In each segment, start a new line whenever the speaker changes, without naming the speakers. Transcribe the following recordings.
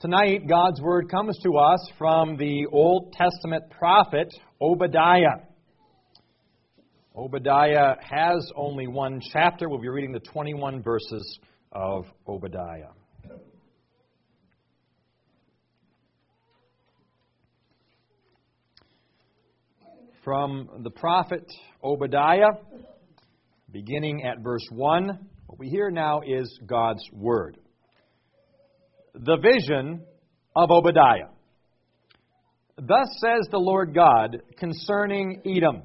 Tonight, God's Word comes to us from the Old Testament prophet Obadiah. Obadiah has only one chapter. We'll be reading the 21 verses of Obadiah. From the prophet Obadiah, beginning at verse 1, what we hear now is God's Word. The vision of Obadiah. Thus says the Lord God concerning Edom.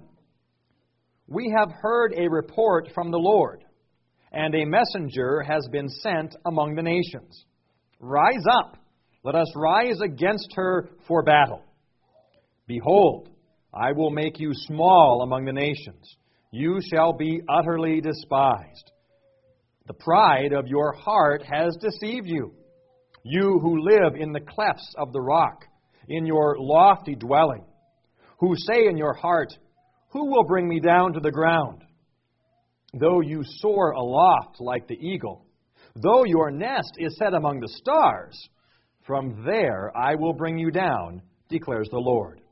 We have heard a report from the Lord, and a messenger has been sent among the nations. Rise up, let us rise against her for battle. Behold, I will make you small among the nations. You shall be utterly despised. The pride of your heart has deceived you. You who live in the clefts of the rock, in your lofty dwelling, who say in your heart, who will bring me down to the ground? Though you soar aloft like the eagle, though your nest is set among the stars, from there I will bring you down, declares the Lord.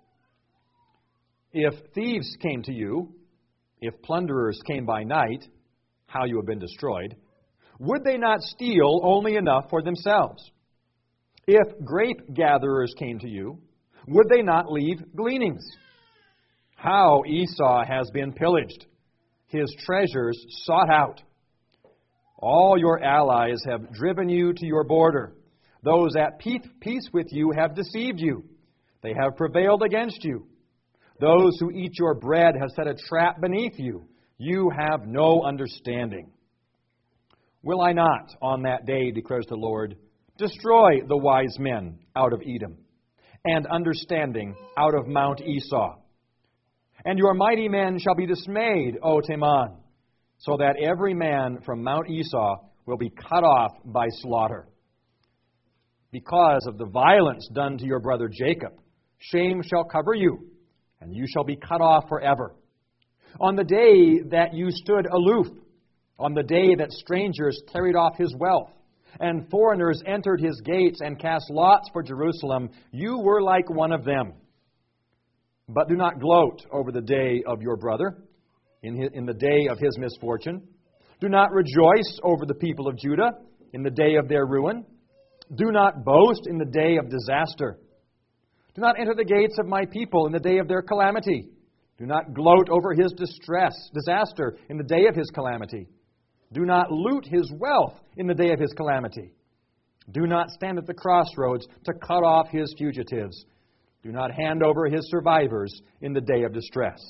If thieves came to you, if plunderers came by night, how you have been destroyed, would they not steal only enough for themselves? If grape gatherers came to you, would they not leave gleanings? How Esau has been pillaged, his treasures sought out. All your allies have driven you to your border. Those at peace with you have deceived you. They have prevailed against you. Those who eat your bread have set a trap beneath you. You have no understanding. Will I not, on that day, declares the Lord, destroy the wise men out of Edom, and understanding out of Mount Esau? And your mighty men shall be dismayed, O Teman, so that every man from Mount Esau will be cut off by slaughter. Because of the violence done to your brother Jacob, shame shall cover you, and you shall be cut off forever. On the day that you stood aloof, on the day that strangers carried off his wealth, and foreigners entered his gates and cast lots for Jerusalem, you were like one of them. But do not gloat over the day of your brother, in the day of his misfortune. Do not rejoice over the people of Judah in the day of their ruin. Do not boast in the day of disaster. Do not enter the gates of my people in the day of their calamity. Do not gloat over his disaster in the day of his calamity. Do not loot his wealth in the day of his calamity. Do not stand at the crossroads to cut off his fugitives. Do not hand over his survivors in the day of distress.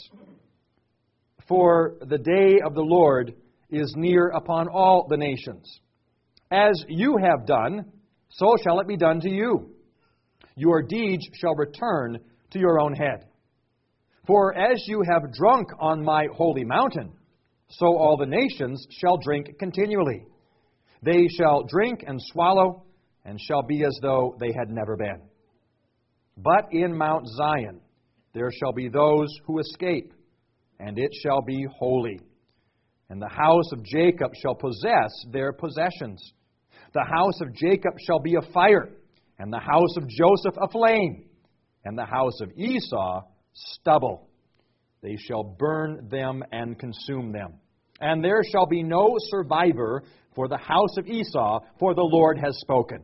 For the day of the Lord is near upon all the nations. As you have done, so shall it be done to you. Your deeds shall return to your own head. For as you have drunk on my holy mountain, so all the nations shall drink continually. They shall drink and swallow, and shall be as though they had never been. But in Mount Zion there shall be those who escape, and it shall be holy. And the house of Jacob shall possess their possessions. The house of Jacob shall be a fire, and the house of Joseph a flame, and the house of Esau stubble. They shall burn them and consume them. And there shall be no survivor for the house of Esau, for the Lord has spoken.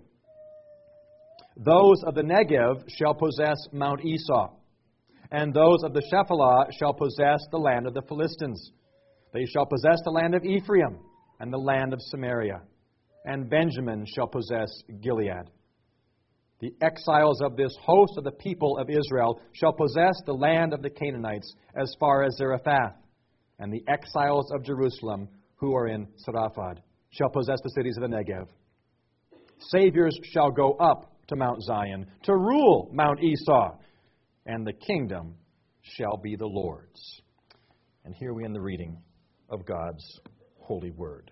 Those of the Negev shall possess Mount Esau, and those of the Shephelah shall possess the land of the Philistines. They shall possess the land of Ephraim and the land of Samaria, and Benjamin shall possess Gilead. The exiles of this host of the people of Israel shall possess the land of the Canaanites as far as Zarephath, and the exiles of Jerusalem who are in Saraphad shall possess the cities of the Negev. Saviors shall go up to Mount Zion to rule Mount Esau, and the kingdom shall be the Lord's. And here we end the reading of God's holy word.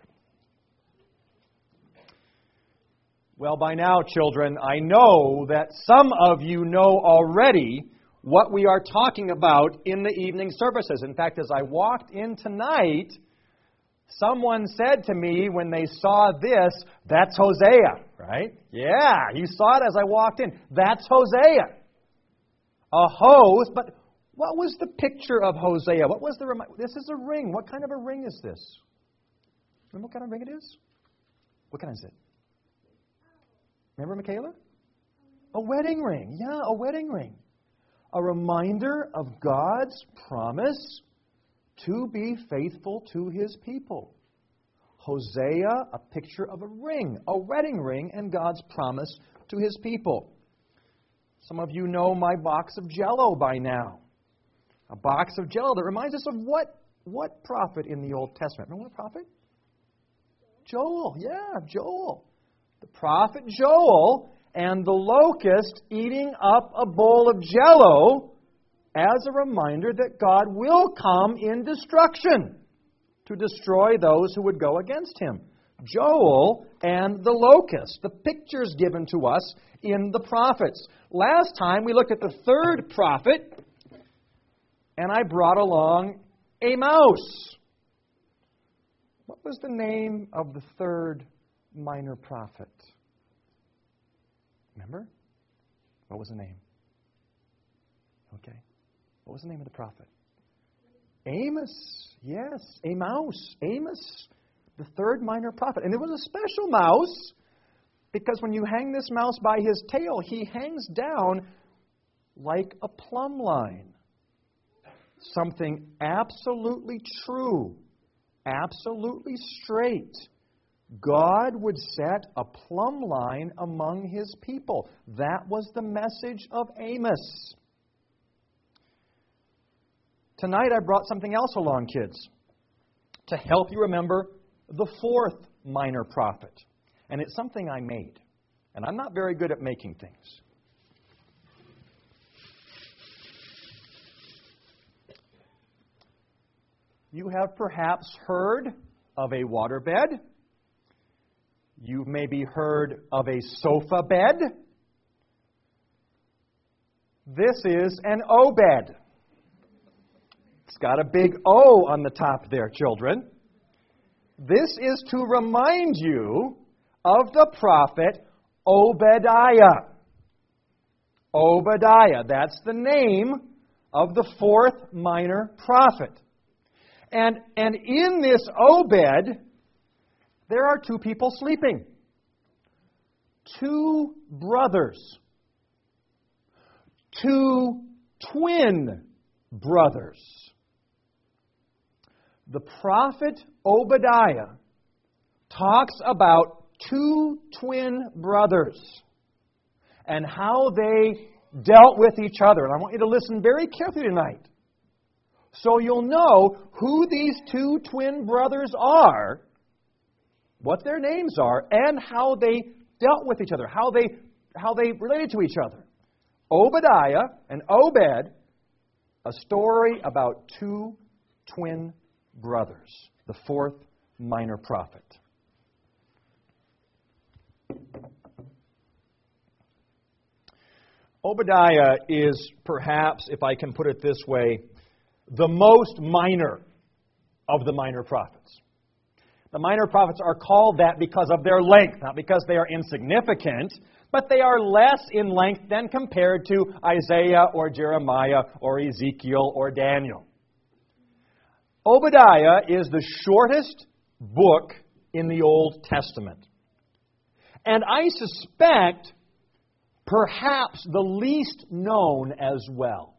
Well, by now, children, I know that some of you know already what we are talking about in the evening services. In fact, as I walked in tonight, Someone said to me when they saw this, that's Hosea, right? Yeah, you saw it as I walked in. That's Hosea. A host, but what was the picture of Hosea? What was the this is a ring. What kind of a ring is this? Remember what kind of ring it is? What kind is it? Remember, Michaela? A wedding ring. Yeah, a wedding ring. A reminder of God's promise to be faithful to His people. Hosea, a picture of a ring, a wedding ring, and God's promise to His people. Some of you know my box of Jell-O by now. A box of Jell-O that reminds us of what prophet in the Old Testament? Remember what prophet? Joel. Yeah, Joel. The prophet Joel and the locust eating up a bowl of Jell-O as a reminder that God will come in destruction to destroy those who would go against Him. Joel and the locust, the pictures given to us in the prophets. Last time we looked at the third prophet, and I brought along a mouse. What was the name of the third minor prophet? Remember? What was the name? Okay. What was the name of the prophet? Amos. Yes, a mouse. Amos, the third minor prophet. And there was a special mouse because when you hang this mouse by his tail, he hangs down like a plumb line. Something absolutely true, absolutely straight. God would set a plumb line among His people. That was the message of Amos. Tonight I brought something else along, kids, to help you remember the fourth minor prophet. And it's something I made. And I'm not very good at making things. You have perhaps heard of a waterbed. You've maybe heard of a sofa bed. This is an O-bed. It's got a big O on the top there, children. This is to remind you of the prophet Obadiah. Obadiah, that's the name of the fourth minor prophet. And in this O-bed, there are two people sleeping. Two brothers. Two twin brothers. The prophet Obadiah talks about two twin brothers and how they dealt with each other. And I want you to listen very carefully tonight so you'll know who these two twin brothers are, what their names are, and how they dealt with each other, how they related to each other. Obadiah and Obed, a story about two twin brothers, the fourth minor prophet. Obadiah is perhaps, if I can put it this way, the most minor of the minor prophets. The minor prophets are called that because of their length, not because they are insignificant, but they are less in length than compared to Isaiah or Jeremiah or Ezekiel or Daniel. Obadiah is the shortest book in the Old Testament. And I suspect perhaps the least known as well.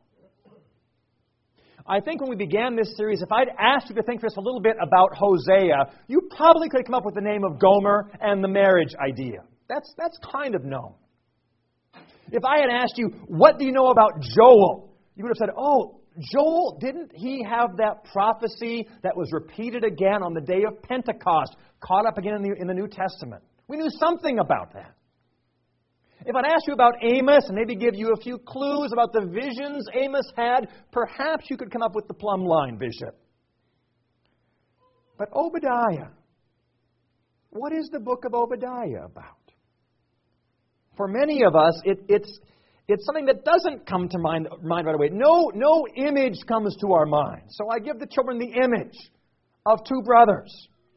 I think when we began this series, if I'd asked you to think for us a little bit about Hosea, you probably could have come up with the name of Gomer and the marriage idea. That's kind of known. If I had asked you, what do you know about Joel? You would have said, oh, Joel, didn't he have that prophecy that was repeated again on the day of Pentecost, caught up again in the New Testament? We knew something about that. If I'd ask you about Amos and maybe give you a few clues about the visions Amos had, perhaps you could come up with the plumb line, Bishop. But Obadiah, what is the book of Obadiah about? For many of us, it's something that doesn't come to mind right away. No image comes to our mind. So I give the children the image of two brothers,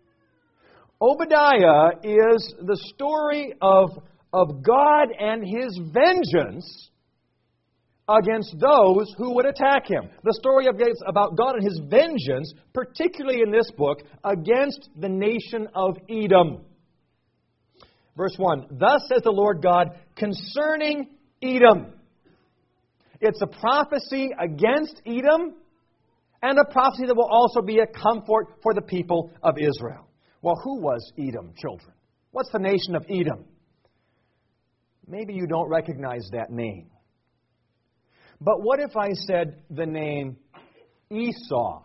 Obadiah is the story of God and His vengeance against those who would attack Him. The story about God and His vengeance, particularly in this book, against the nation of Edom. Verse 1, "Thus says the Lord God concerning Edom." It's a prophecy against Edom, and a prophecy that will also be a comfort for the people of Israel. Well, who was Edom, children? What's the nation of Edom? Maybe you don't recognize that name. But what if I said the name Esau?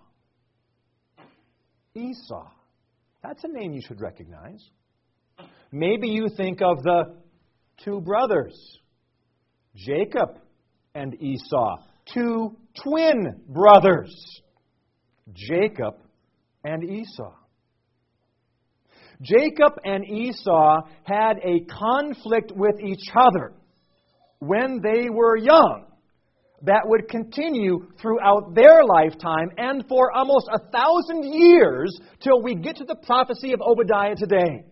Esau. That's a name you should recognize. Maybe you think of the two brothers, Jacob and Esau, two twin brothers, Jacob and Esau. Jacob and Esau had a conflict with each other when they were young that would continue throughout their lifetime and for almost 1,000 years till we get to the prophecy of Obadiah today.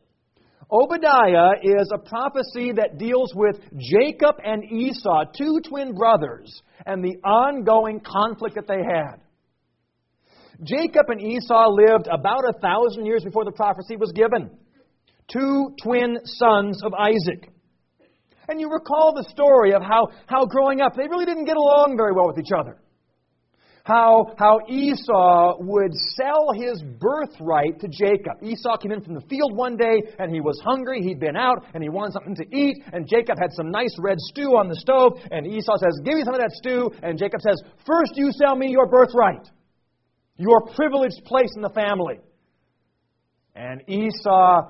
Obadiah is a prophecy that deals with Jacob and Esau, two twin brothers, and the ongoing conflict that they had. Jacob and Esau lived about 1,000 years before the prophecy was given. Two twin sons of Isaac. And you recall the story of how growing up, they really didn't get along very well with each other. How Esau would sell his birthright to Jacob. Esau came in from the field one day, and he was hungry. He'd been out, and he wanted something to eat. And Jacob had some nice red stew on the stove. And Esau says, "Give me some of that stew." And Jacob says, "First you sell me your birthright, your privileged place in the family." And Esau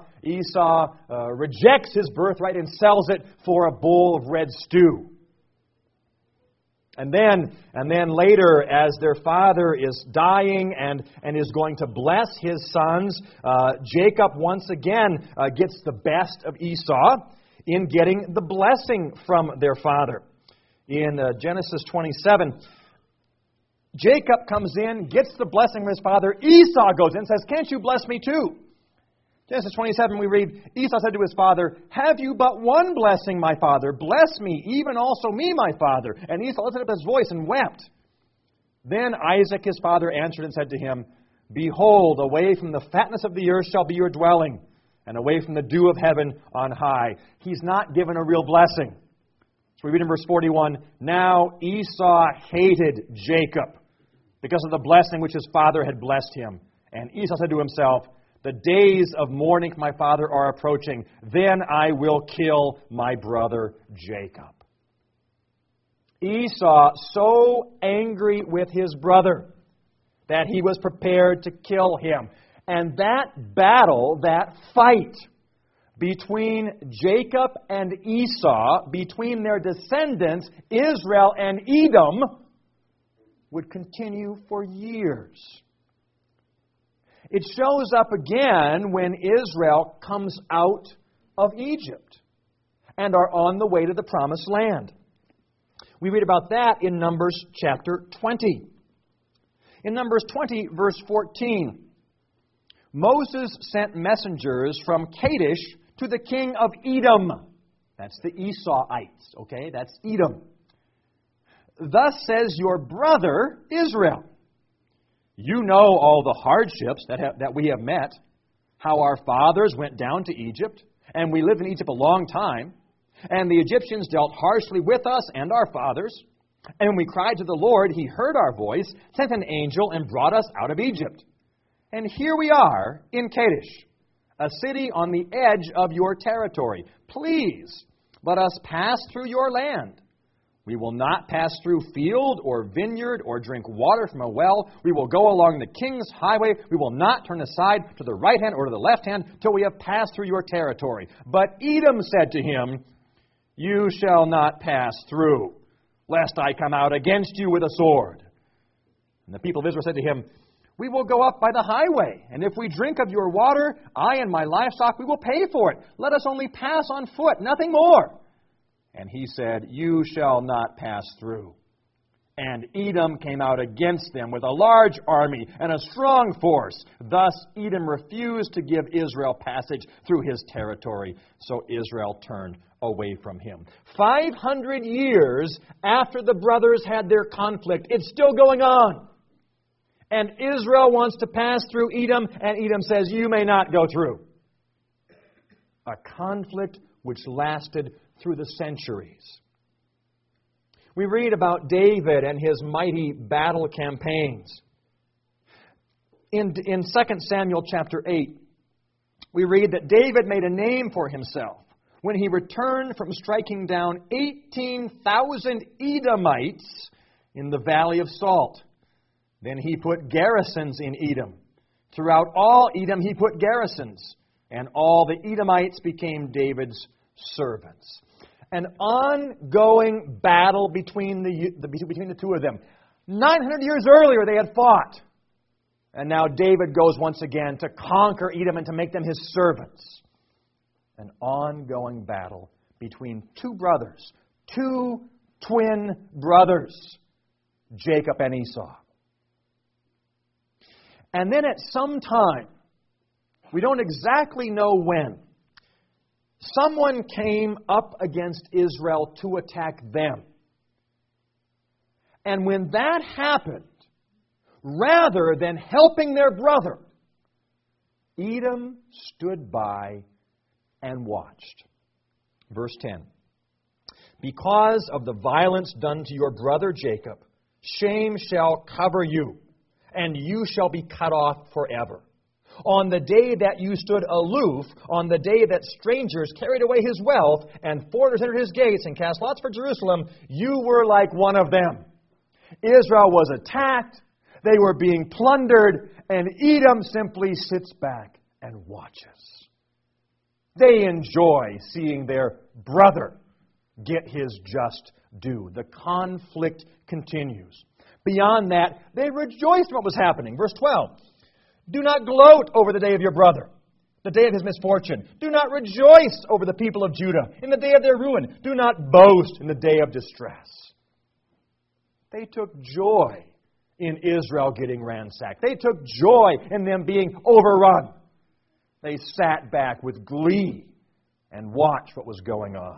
rejects his birthright and sells it for a bowl of red stew. And then later, as their father is dying and is going to bless his sons, Jacob once again gets the best of Esau in getting the blessing from their father. In Genesis 27, Jacob comes in, gets the blessing from his father. Esau goes in and says, "Can't you bless me too?" Genesis 27, we read, Esau said to his father, "Have you but one blessing, my father? Bless me, even also me, my father." And Esau lifted up his voice and wept. Then Isaac, his father, answered and said to him, "Behold, away from the fatness of the earth shall be your dwelling, and away from the dew of heaven on high." He's not given a real blessing. So we read in verse 41, "Now Esau hated Jacob because of the blessing which his father had blessed him. And Esau said to himself, 'The days of mourning for my father are approaching. Then I will kill my brother Jacob.'" Esau so angry with his brother that he was prepared to kill him. And that battle, that fight between Jacob and Esau, between their descendants, Israel and Edom, would continue for years. It shows up again when Israel comes out of Egypt and are on the way to the Promised Land. We read about that in Numbers chapter 20. In Numbers 20, verse 14, Moses sent messengers from Kadesh to the king of Edom. That's the Esauites, okay? That's Edom. "Thus says your brother Israel, you know all the hardships that we have met, how our fathers went down to Egypt, and we lived in Egypt a long time, and the Egyptians dealt harshly with us and our fathers. And when we cried to the Lord, He heard our voice, sent an angel, and brought us out of Egypt. And here we are in Kadesh, a city on the edge of your territory. Please, let us pass through your land. We will not pass through field or vineyard or drink water from a well. We will go along the king's highway. We will not turn aside to the right hand or to the left hand till we have passed through your territory." But Edom said to him, "You shall not pass through, lest I come out against you with a sword." And the people of Israel said to him, "We will go up by the highway, and if we drink of your water, I and my livestock, we will pay for it. Let us only pass on foot, nothing more." And he said, "You shall not pass through." And Edom came out against them with a large army and a strong force. Thus Edom refused to give Israel passage through his territory, so Israel turned away from him. 500 years after the brothers had their conflict, it's still going on. And Israel wants to pass through Edom, and Edom says, "You may not go through." A conflict which lasted through the centuries. We read about David and his mighty battle campaigns. In 2 Samuel chapter 8, we read that David made a name for himself when he returned from striking down 18,000 Edomites in the Valley of Salt. Then he put garrisons in Edom. Throughout all Edom he put garrisons, and all the Edomites became David's servants. An ongoing battle between the two of them. 900 years earlier they had fought. And now David goes once again to conquer Edom and to make them his servants. An ongoing battle between two brothers, two twin brothers, Jacob and Esau. And then at some time, we don't exactly know when, someone came up against Israel to attack them. And when that happened, rather than helping their brother, Edom stood by and watched. Verse 10. Because of the violence done to your brother Jacob, shame shall cover you, and you shall be cut off forever. On the day that you stood aloof, on the day that strangers carried away his wealth, and foreigners entered his gates and cast lots for Jerusalem, you were like one of them. Israel was attacked, they were being plundered, and Edom simply sits back and watches. They enjoy seeing their brother get his just due. The conflict continues. Beyond that, they rejoiced in what was happening. Verse 12. Do not gloat over the day of your brother, the day of his misfortune. Do not rejoice over the people of Judah in the day of their ruin. Do not boast in the day of distress. They took joy in Israel getting ransacked. They took joy in them being overrun. They sat back with glee and watched what was going on.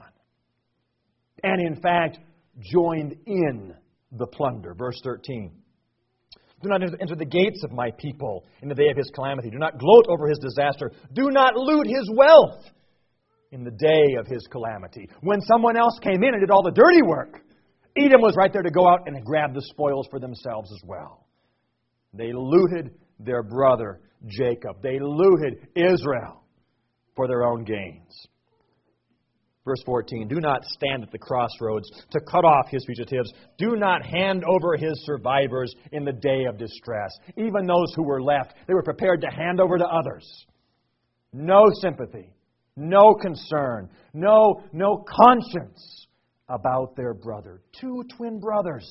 And in fact, joined in the plunder. Verse 13. Do not enter the gates of my people in the day of his calamity. Do not gloat over his disaster. Do not loot his wealth in the day of his calamity. When someone else came in and did all the dirty work, Edom was right there to go out and grab the spoils for themselves as well. They looted their brother Jacob. They looted Israel for their own gains. Verse 14, do not stand at the crossroads to cut off his fugitives. Do not hand over his survivors in the day of distress. Even those who were left, they were prepared to hand over to others. No sympathy, no concern, no conscience about their brother. Two twin brothers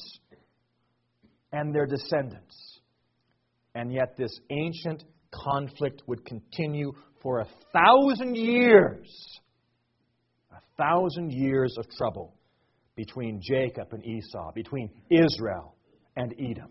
and their descendants. And yet this ancient conflict would continue for 1,000 years. 1,000 years of trouble between Jacob and Esau, between Israel and Edom.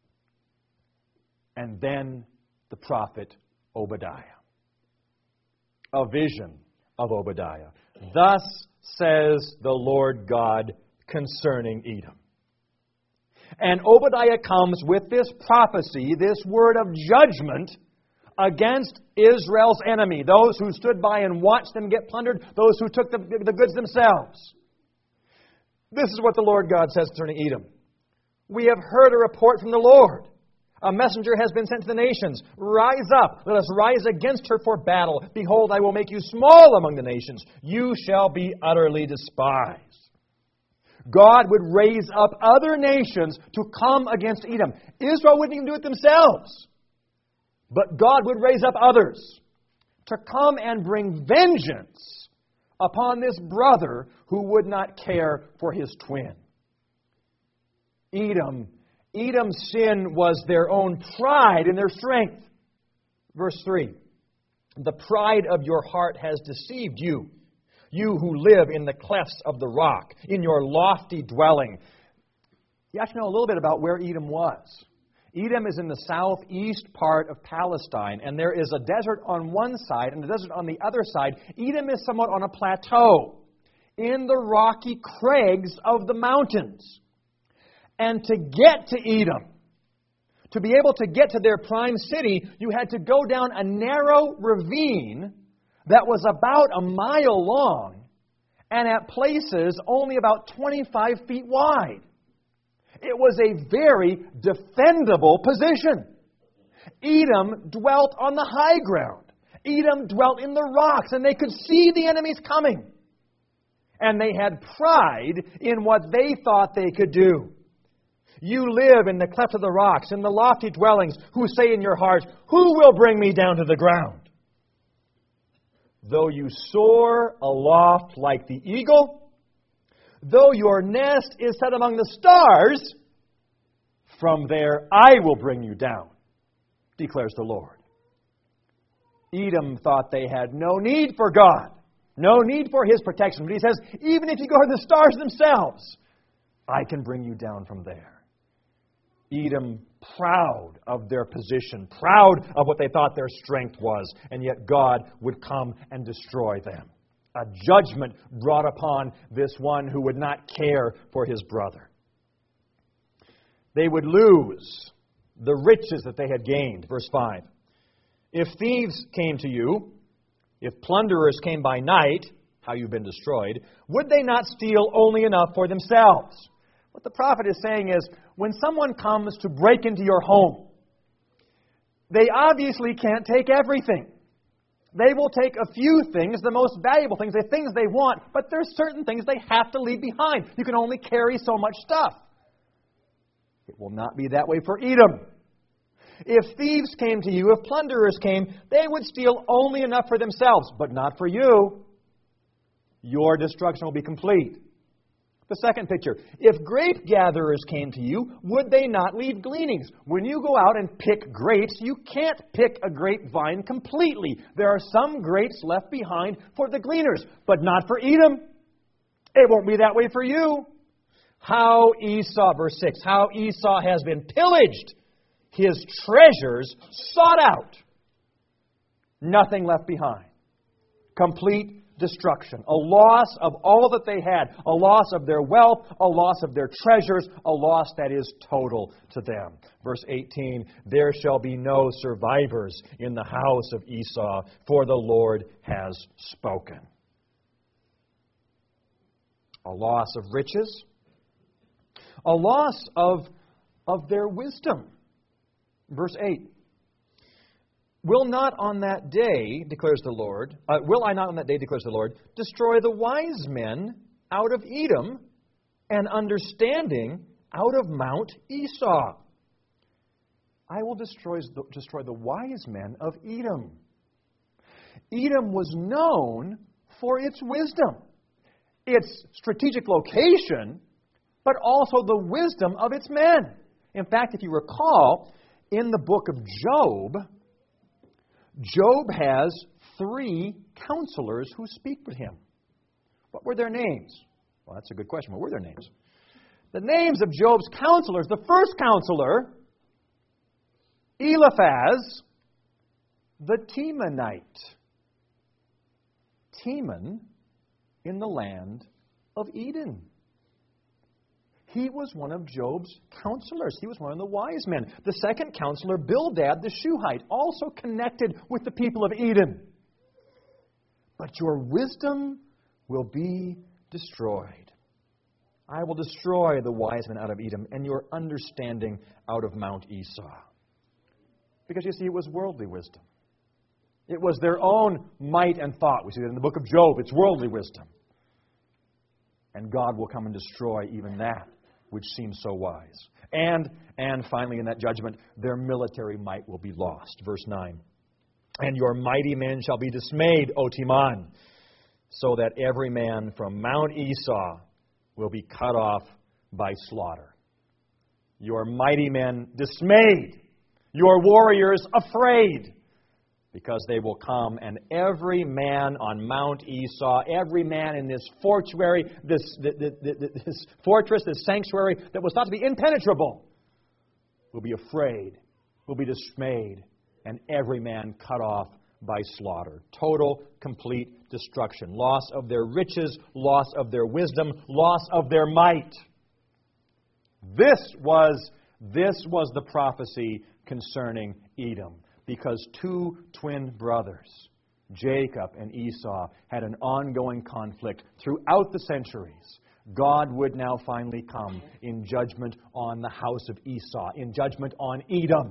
And then the prophet Obadiah. A vision of Obadiah. Thus says the Lord God concerning Edom. And Obadiah comes with this prophecy, this word of judgment against Israel's enemy, those who stood by and watched them get plundered, those who took the goods themselves. This is what the Lord God says concerning Edom. We have heard a report from the Lord. A messenger has been sent to the nations. Rise up, let us rise against her for battle. Behold, I will make you small among the nations. You shall be utterly despised. God would raise up other nations to come against Edom. Israel wouldn't even do it themselves. But God would raise up others to come and bring vengeance upon this brother who would not care for his twin. Edom's sin was their own pride and their strength. Verse 3. The pride of your heart has deceived you, you who live in the clefts of the rock, in your lofty dwelling. You have to know a little bit about where Edom was. Edom is in the southeast part of Palestine, and there is a desert on one side and a desert on the other side. Edom is somewhat on a plateau in the rocky crags of the mountains. And to get to Edom, to be able to get to their prime city, you had to go down a narrow ravine that was about a mile long and at places only about 25 feet wide. It was a very defendable position. Edom dwelt on the high ground. Edom dwelt in the rocks, and they could see the enemies coming. And they had pride in what they thought they could do. You live in the cleft of the rocks, in the lofty dwellings, who say in your heart, "Who will bring me down to the ground?" Though you soar aloft like the eagle, though your nest is set among the stars, from there I will bring you down, declares the Lord. Edom thought they had no need for God, no need for His protection. But He says, even if you go to the stars themselves, I can bring you down from there. Edom, proud of their position, proud of what they thought their strength was, and yet God would come and destroy them. A judgment brought upon this one who would not care for his brother. They would lose the riches that they had gained. Verse 5. If thieves came to you, if plunderers came by night, how you've been destroyed, would they not steal only enough for themselves? What the prophet is saying is, when someone comes to break into your home, they obviously can't take everything. They will take a few things, the most valuable things, the things they want, but there's certain things they have to leave behind. You can only carry so much stuff. It will not be that way for Edom. If thieves came to you, if plunderers came, they would steal only enough for themselves, but not for you. Your destruction will be complete. The second picture. If grape gatherers came to you, would they not leave gleanings? When you go out and pick grapes, you can't pick a grapevine completely. There are some grapes left behind for the gleaners, but not for Edom. It won't be that way for you. How Esau, verse 6, how Esau has been pillaged, his treasures sought out. Nothing left behind. Complete destruction. A loss of all that they had. A loss of their wealth. A loss of their treasures. A loss that is total to them. Verse 18, there shall be no survivors in the house of Esau, for the Lord has spoken. A loss of riches. A loss of their wisdom. Verse 8. Will I not on that day, declares the Lord, destroy the wise men out of Edom and understanding out of Mount Esau? I will destroy the wise men of Edom. Edom was known for its wisdom, its strategic location, but also the wisdom of its men. In fact, if you recall, in the book of Job, Job has 3 counselors who speak with him. What were their names? Well, that's a good question. What were their names? The names of Job's counselors. The first counselor, Eliphaz, the Temanite. Teman in the land of Eden. He was one of Job's counselors. He was one of the wise men. The second counselor, Bildad the Shuhite, also connected with the people of Eden. But your wisdom will be destroyed. I will destroy the wise men out of Edom and your understanding out of Mount Esau. Because you see, it was worldly wisdom. It was their own might and thought. We see that in the book of Job. It's worldly wisdom. And God will come and destroy even that which seems so wise. And finally in that judgment, their military might will be lost. Verse 9. And your mighty men shall be dismayed, O Teman, so that every man from Mount Esau will be cut off by slaughter. Your mighty men dismayed, your warriors afraid. Because they will come, and every man on Mount Esau, every man in this fortuary, this fortress, this sanctuary that was thought to be impenetrable, will be afraid, will be dismayed, and every man cut off by slaughter. Total, complete destruction. Loss of their riches, loss of their wisdom, loss of their might. This was the prophecy concerning Edom. Because two twin brothers, Jacob and Esau, had an ongoing conflict throughout the centuries. God would now finally come in judgment on the house of Esau, in judgment on Edom.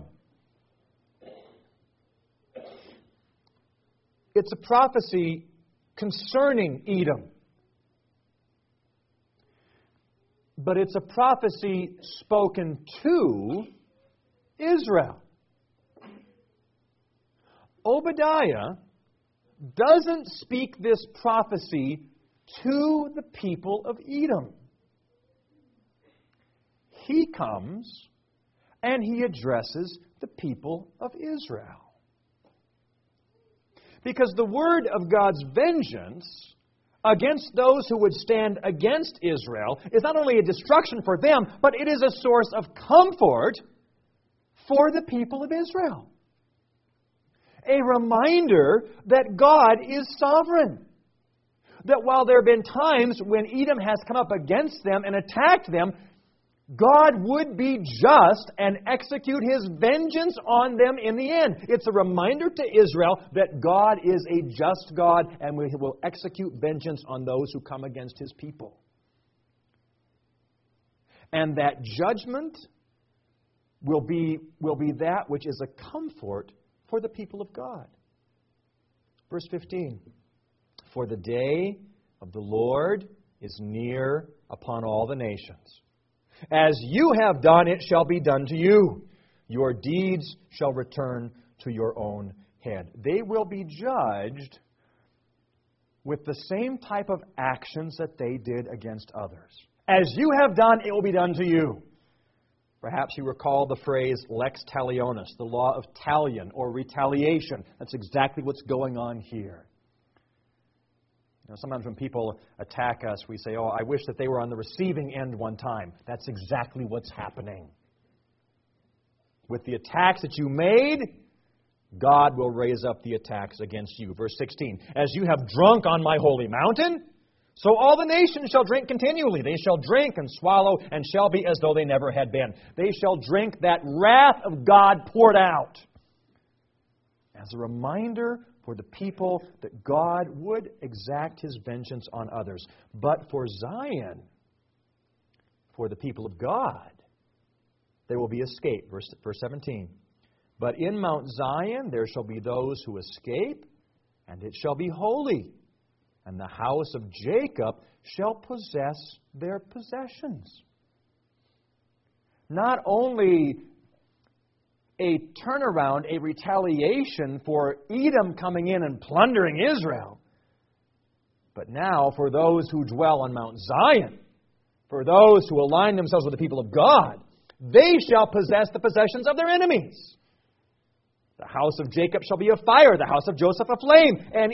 It's a prophecy concerning Edom. But it's a prophecy spoken to Israel. Obadiah doesn't speak this prophecy to the people of Edom. He comes and he addresses the people of Israel. Because the word of God's vengeance against those who would stand against Israel is not only a destruction for them, but it is a source of comfort for the people of Israel. A reminder that God is sovereign. That while there have been times when Edom has come up against them and attacked them, God would be just and execute His vengeance on them in the end. It's a reminder to Israel that God is a just God and will execute vengeance on those who come against His people. And that judgment will be that which is a comfort for the people of God. Verse 15. For the day of the Lord is near upon all the nations. As you have done, it shall be done to you. Your deeds shall return to your own head. They will be judged with the same type of actions that they did against others. As you have done, it will be done to you. Perhaps you recall the phrase lex talionis, the law of talion or retaliation. That's exactly what's going on here. You know, sometimes when people attack us, we say, oh, I wish that they were on the receiving end one time. That's exactly what's happening. With the attacks that you made, God will raise up the attacks against you. Verse 16, as you have drunk on my holy mountain, so all the nations shall drink continually. They shall drink and swallow and shall be as though they never had been. They shall drink that wrath of God poured out. As a reminder for the people that God would exact His vengeance on others. But for Zion, for the people of God, there will be escape. Verse 17. But in Mount Zion there shall be those who escape, and it shall be holy. And the house of Jacob shall possess their possessions. Not only a turnaround, a retaliation for Edom coming in and plundering Israel, but now for those who dwell on Mount Zion, for those who align themselves with the people of God, they shall possess the possessions of their enemies. The house of Jacob shall be a fire, the house of Joseph a flame, and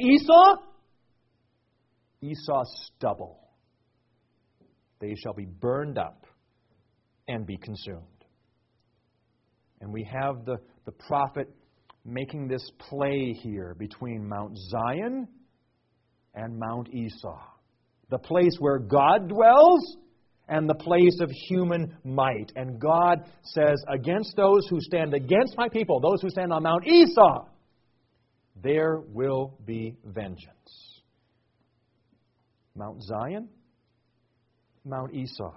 Esau's stubble. They shall be burned up and be consumed. And we have the prophet making this play here between Mount Zion and Mount Esau. The place where God dwells and the place of human might. And God says, against those who stand against my people, those who stand on Mount Esau, there will be vengeance. Mount Zion, Mount Esau.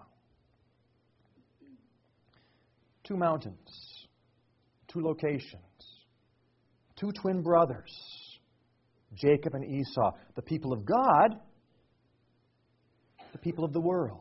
Two mountains, two locations, two twin brothers, Jacob and Esau, the people of God, the people of the world.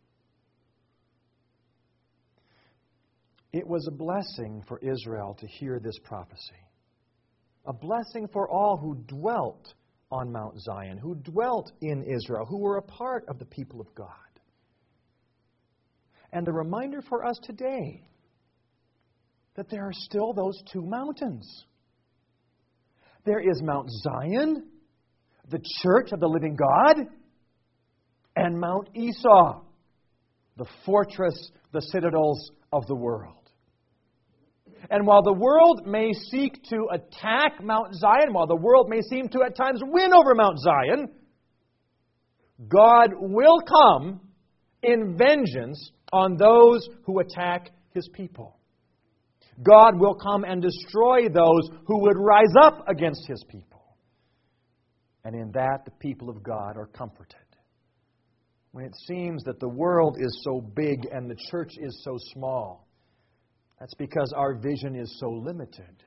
It was a blessing for Israel to hear this prophecy. A blessing for all who dwelt on Mount Zion, who dwelt in Israel, who were a part of the people of God. And a reminder for us today that there are still those two mountains. There is Mount Zion, the church of the living God, and Mount Esau, the fortress, the citadels of the world. And while the world may seek to attack Mount Zion, while the world may seem to at times win over Mount Zion, God will come in vengeance on those who attack His people. God will come and destroy those who would rise up against His people. And in that, the people of God are comforted. When it seems that the world is so big and the church is so small, that's because our vision is so limited.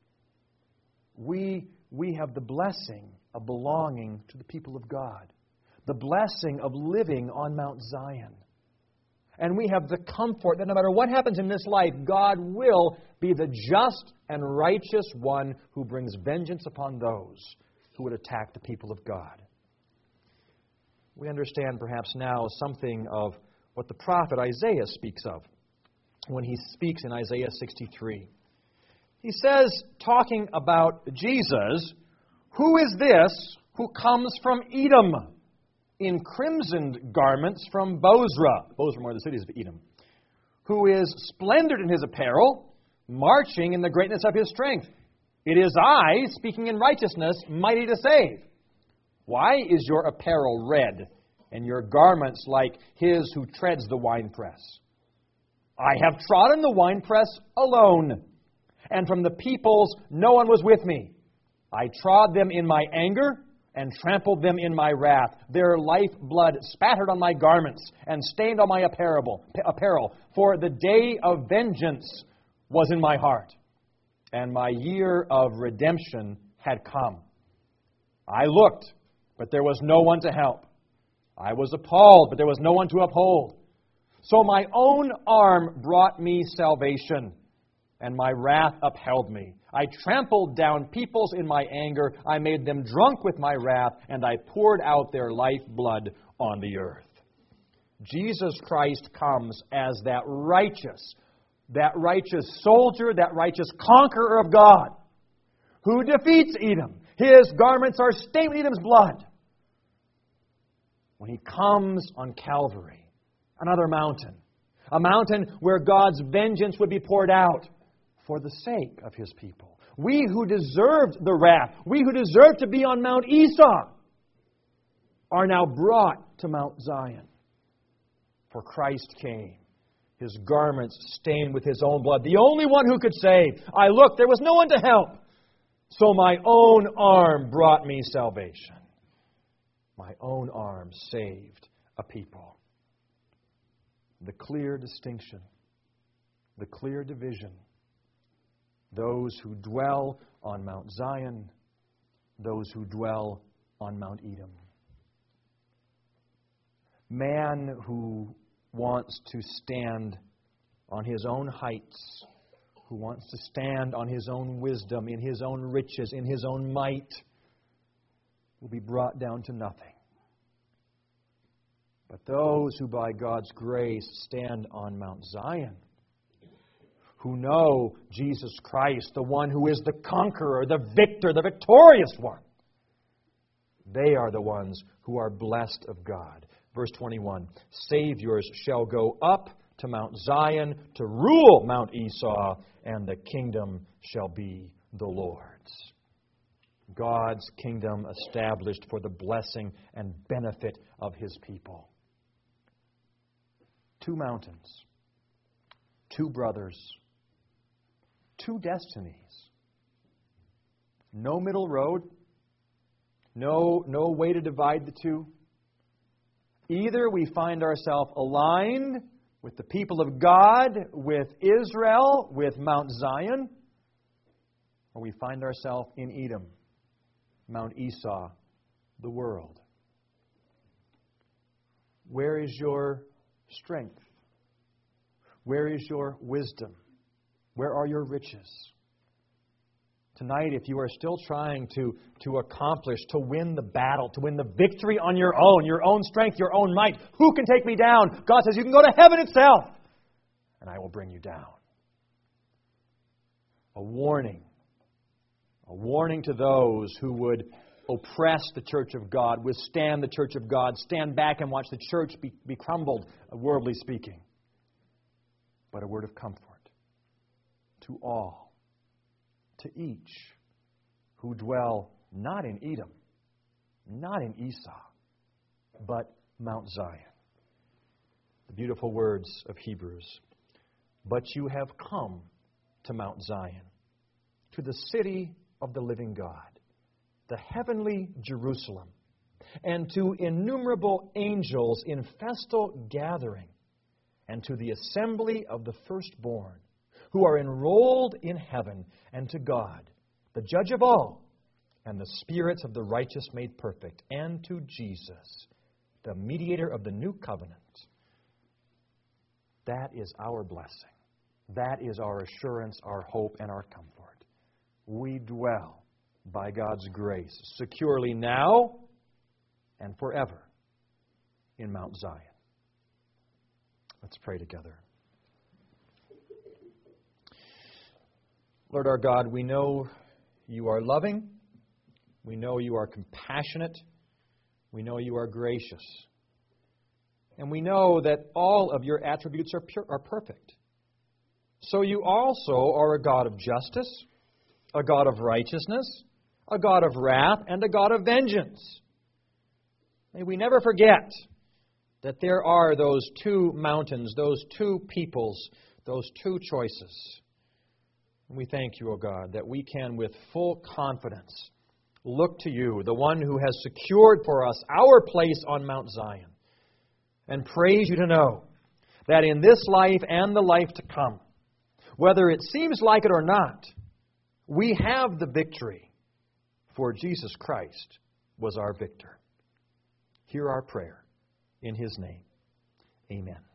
We have the blessing of belonging to the people of God, the blessing of living on Mount Zion. And we have the comfort that no matter what happens in this life, God will be the just and righteous one who brings vengeance upon those who would attack the people of God. We understand perhaps now something of what the prophet Isaiah speaks of when he speaks in Isaiah 63. He says, talking about Jesus, "Who is this who comes from Edom in crimsoned garments from Bozrah?" Bozrah are the cities of Edom. "Who is splendid in his apparel, marching in the greatness of his strength. It is I, speaking in righteousness, mighty to save. Why is your apparel red, and your garments like his who treads the winepress? I have trodden the winepress alone, and from the peoples no one was with me. I trod them in my anger, and trampled them in my wrath. Their lifeblood spattered on my garments, and stained on my apparel. For the day of vengeance was in my heart, and my year of redemption had come. I looked, but there was no one to help. I was appalled, but there was no one to uphold. So my own arm brought me salvation, and my wrath upheld me. I trampled down peoples in my anger. I made them drunk with my wrath, and I poured out their lifeblood on the earth." Jesus Christ comes as that righteous soldier, that righteous conqueror of God, who defeats Edom. His garments are stained with Edom's blood. When He comes on Calvary, another mountain, a mountain where God's vengeance would be poured out for the sake of His people. We who deserved the wrath, we who deserved to be on Mount Esau, are now brought to Mount Zion. For Christ came, His garments stained with His own blood, the only one who could save. I looked, there was no one to help. So my own arm brought me salvation. My own arm saved a people. The clear distinction, the clear division. Those who dwell on Mount Zion, those who dwell on Mount Edom. Man who wants to stand on his own heights, who wants to stand on his own wisdom, in his own riches, in his own might, will be brought down to nothing. But those who by God's grace stand on Mount Zion, who know Jesus Christ, the one who is the conqueror, the victor, the victorious one, they are the ones who are blessed of God. Verse 21, "Saviors shall go up to Mount Zion to rule Mount Esau, and the kingdom shall be the Lord's." God's kingdom established for the blessing and benefit of His people. Two mountains, two brothers, two destinies. No middle road, no way to divide the two. Either we find ourselves aligned with the people of God, with Israel, with Mount Zion, or we find ourselves in Edom, Mount Esau, the world. Where is your strength? Where is your wisdom? Where are your riches? Tonight, if you are still trying to accomplish, to win the battle, to win the victory on your own strength, your own might, who can take me down? God says you can go to heaven itself, and I will bring you down. A warning a warning to those who would oppress the church of God, withstand the church of God, stand back and watch the church be crumbled, worldly speaking. But a word of comfort to all, to each who dwell not in Edom, not in Esau, but Mount Zion. The beautiful words of Hebrews. But you have come to Mount Zion, to the city of the living God, the heavenly Jerusalem, and to innumerable angels in festal gathering, and to the assembly of the firstborn, who are enrolled in heaven, and to God, the judge of all, and the spirits of the righteous made perfect, and to Jesus, the mediator of the new covenant. That is our blessing. That is our assurance, our hope, and our comfort. We dwell by God's grace securely now and forever in Mount Zion. Let's pray together. Lord our God, we know you are loving. We know you are compassionate. We know you are gracious. And we know that all of your attributes are perfect. So you also are a God of justice, a God of righteousness, a God of wrath, and a God of vengeance. May we never forget that there are those two mountains, those two peoples, those two choices. And we thank you, O God, that we can with full confidence look to you, the one who has secured for us our place on Mount Zion, and praise you to know that in this life and the life to come, whether it seems like it or not, we have the victory, for Jesus Christ was our victor. Hear our prayer in His name. Amen.